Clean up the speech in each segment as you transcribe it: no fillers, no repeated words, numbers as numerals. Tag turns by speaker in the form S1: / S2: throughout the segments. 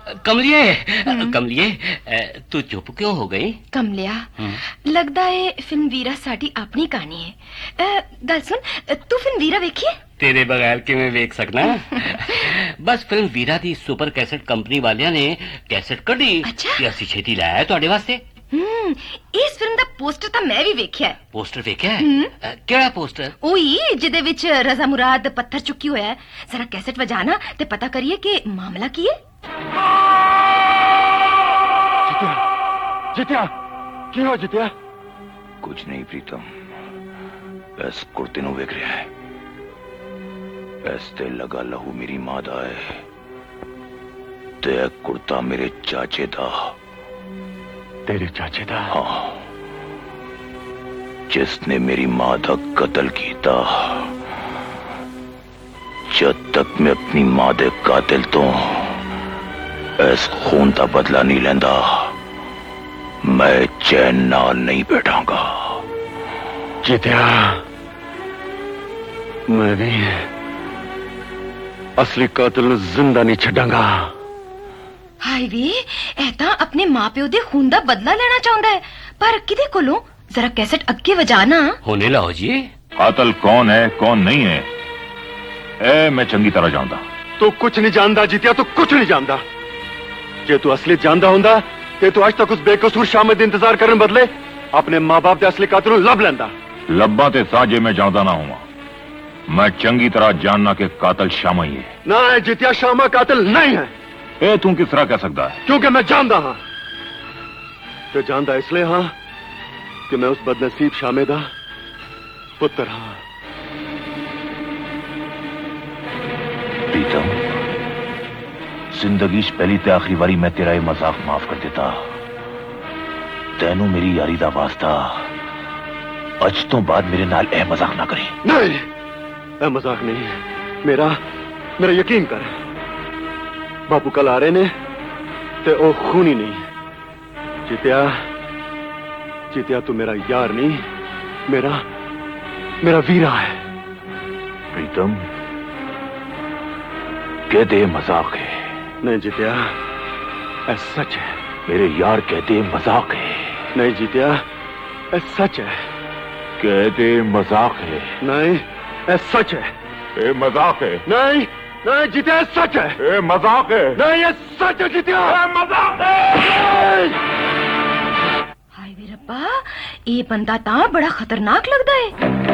S1: कमलिए, कमलिए, तू चुप क्यों हो गई?
S2: कमलिया, लगदा है फिल्म वीरा साडी अपनी कहानी है। गल सुन, तू फिल्म वीरा वेखी है?
S1: तेरे बगैर किवें वेख सकना। बस फिल्म वीरा दी सुपर कैसेट कंपनी वालियां ने कैसेट कढ़ी
S2: अच्छा?
S1: ते असीं छेती लाया तुहाडे वास्ते।
S2: इस फिल्म दा पोस्टर तां मैं भी वेख्या है।
S1: पोस्टर वेख्या है? केड़ा पोस्टर?
S2: ओही जिदे विच रजा मुराद पत्थर चुकी होया है। जरा कैसेट वजाना ते पता करिए कि मामला की है।
S3: जित्या, की हो जित्या?
S4: कुछ नहीं प्रीतम, बस कुर्ते नु वेख रहा है। ऐसे लगा लहू मेरी मां दा है ते कुर्ता मेरे चाचे दा।
S3: तेरे चाचे दा?
S4: हाँ, जिसने मेरी मां दा कत्ल कीता। जब तक मैं अपनी मां दे कातिल तो इस खून का बदला नहीं लेंदा, मैं चैन नाल नहीं बैठांगा।
S3: जित्या, मैं भी असली कातिल नूं जिंदा नहीं छड्डांगा।
S2: हाय वे, ऐता अपने मां प्यो दे खून दा बदला लेना चाहुंदा है, पर किदे कोलों? जरा कैसेट अगे वजाना।
S1: होने लाओ जी।
S4: कातिल कौन है कौन नहीं है ए मैं चंगी तरह जानदा।
S3: तू कुछ नहीं जानदा जित्या, तू कुछ नहीं जानदा। जे तू असली जानदा हुंदा ते तू आज तक उस बेकसूर शामिद इंतजार करने बदले अपने मां बाप दे असली कातिल नूं लब लैंदा।
S4: लब्बा ते साजे मैं जानदा ना हुआ, मैं चंगी तरह जानना कि कातिल शामा ही है।
S3: ना है जित्या, शामा कातिल नहीं है।
S4: ए तू किस तरह कह सकता है?
S3: क्योंकि मैं जानदा हां। ते जानदा इसलिए हां कि मैं उस बदनसीब शामे दा पुत्र हां।
S4: प्रीतम, जिंदगी पहली ते आखिरी बारी मैं तेरा ये मजाक माफ कर देता। तैनू मेरी यारी दा वास्ता, अज तो बाद मेरे नाल ए मजाक ना करी।
S3: नहीं, ए मजाक नहीं है। मेरा यकीन कर, बापू कल आ रहे ने ते ओ खूनी नहीं। जित्या तू मेरा यार नहीं, मेरा वीरा है।
S4: प्रीतम, कहते मजाक है।
S3: नहीं जित्या, ऐ सच है।
S4: मेरे यार कहते मजाक है।
S3: नहीं जित्या, ऐ सच है।
S4: कहते मजाक है।
S3: नहीं, ऐ सच है।
S4: ए मजाक है।
S3: नहीं नहीं जित्या, सच है।
S4: ए मजाक है।
S3: नहीं, ये सच है जित्या।
S4: मजाक है।
S2: हाय वे रब्बा, ये बंदा तां बड़ा खतरनाक लगदा है।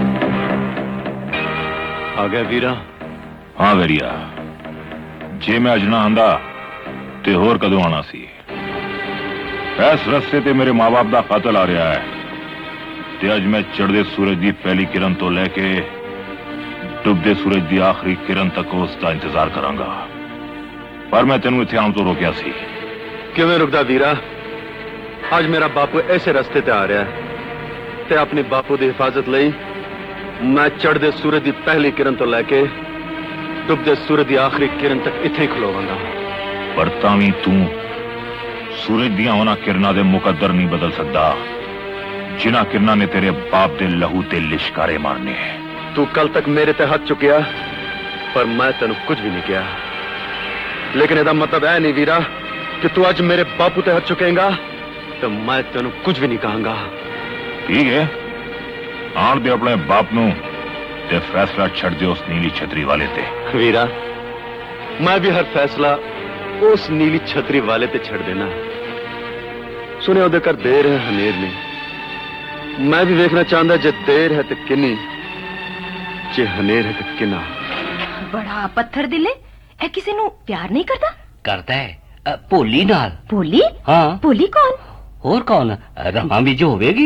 S3: आ गया वीरा?
S4: हाँ वेरिया, जे मैं अजना आंदा ते होर कदों आना सी। इस रस्ते ते मेरे मां बाप दा कातिल आ रहा है ते अज मैं चढ़दे सूरज दी पहली किरण तो लेके डुबदे सूरज दी आखिरी किरण तक उसका इंतजार करांगा। पर मैं तेनू इत्थे आउण तो रोकिया सी।
S3: किवें रुकदा वीरा? आज मेरा बापू ऐसे रस्ते ते आ रहा है ते अपने बापू दी हिफाजत लई मैं चढ़दे सूरज दी पहली किरण तो लेके डुबदे सूरज दी आखिरी किरण तक इत्थे ही खलोवांगा।
S4: पर तावी तू सूरज दियां उन्हां किरणां दे मुकद्दर नहीं बदल सकदा जिन्हां किरणां ने तेरे बाप दे लहू ते लिशकारे मारने।
S3: तू कल तक मेरे ते हाथ चुकिया, पर मैं तेन कुछ भी नहीं किया। लेकिन एदा मतलब है नहीं वीरा कि तू आज मेरे बापू ते हाथ चुकेगा तो मैं तेन कुछ भी नहीं कहूंगा।
S4: ठीक है, आन दे अपने बाप नू ते फैसला छड़ दे उस नीली छतरी वाले ते।
S3: वीरा, मैं भी हर फैसला उस नीली छतरी वाले ते छड़ देना। सुने ओदे कर देर है हनेर नहीं। मैं भी देखना चाहता जे देर है तो किन्नी, जे हनेर है तो किन्ना।
S2: बड़ा पत्थर दिल है। ए किसी नू प्यार नहीं करता?
S1: करता है, भोली नाल।
S2: भोली?
S1: हाँ।
S2: भोली कौन?
S1: और कौन? रमा भी जो होवेगी।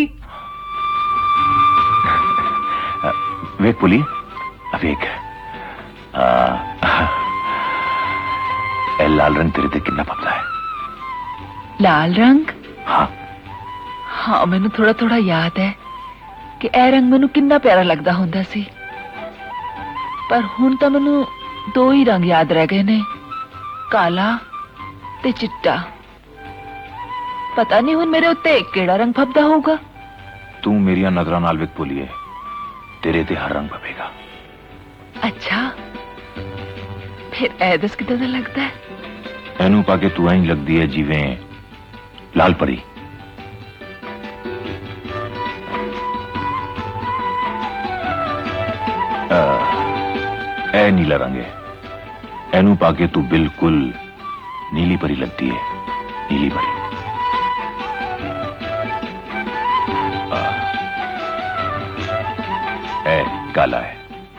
S4: वेख पुली, वेख ए लाल रंग तेरे ते किन्ना पता है?
S5: लाल रंग?
S4: हाँ
S5: हाँ, मैनू थोड़ा थोड़ा याद है कि ए रंग मैनू किन्ना प्यारा लगदा हुंदा सी। पर हुण तां मैनू दो ही रंग याद रह गए ने, काला ते चिट्टा। पता नहीं हुण मेरे उत्ते केड़ा रंग फबदा होगा।
S4: तू मेरिया नजरां नाल वेख पुलिए, तेरे ते हर रंग फबेगा।
S5: अच्छा, फिर ए दस किदां दा लगदा है?
S4: एनू पाके तू इंज लगदी है जिवें लाल परी। ए नीला रंग है, एनू पाके तू बिल्कुल नीली परी लगती है, नीली परी। ए काला है,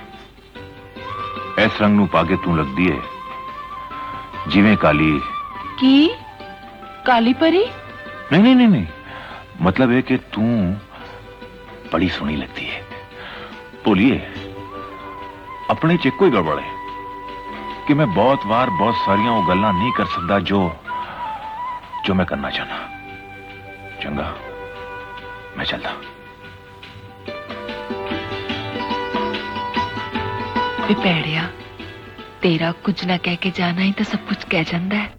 S4: इस रंग नू पाके तू लगदी है जिवें काली
S5: की काली परी।
S4: नहीं नहीं नहीं नहीं, मतलब है कि तू बड़ी सोहनी लगती है। बोलिए अपने च कोई गड़बड़ है कि मैं बहुत बार बहुत सारियां वो गल्लां नहीं कर सकता जो मैं करना चाहना। चंगा मैं चलता।
S5: पैड़िया तेरा कुछ ना कह के जाना ही तो सब कुछ कह जाता है।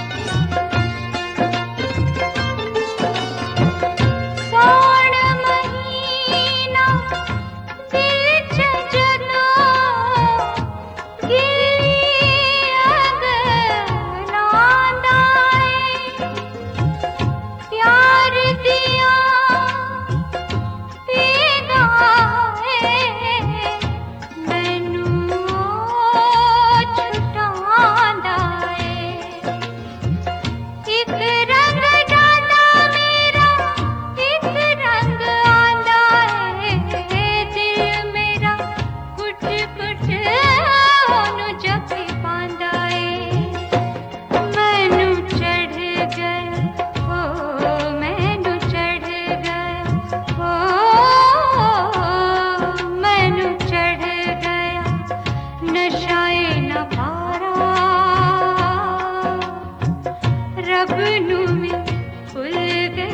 S6: सावन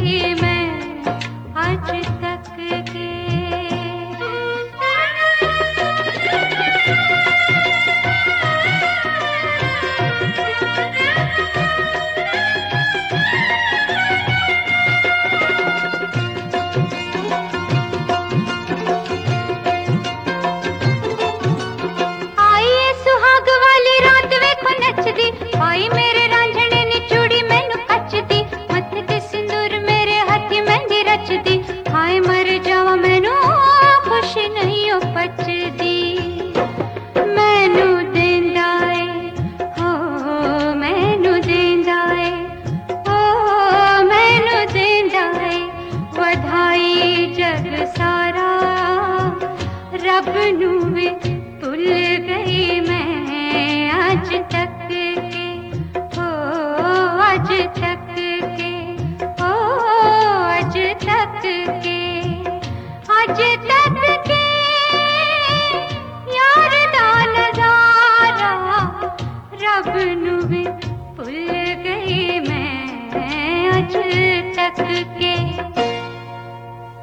S6: ही मैं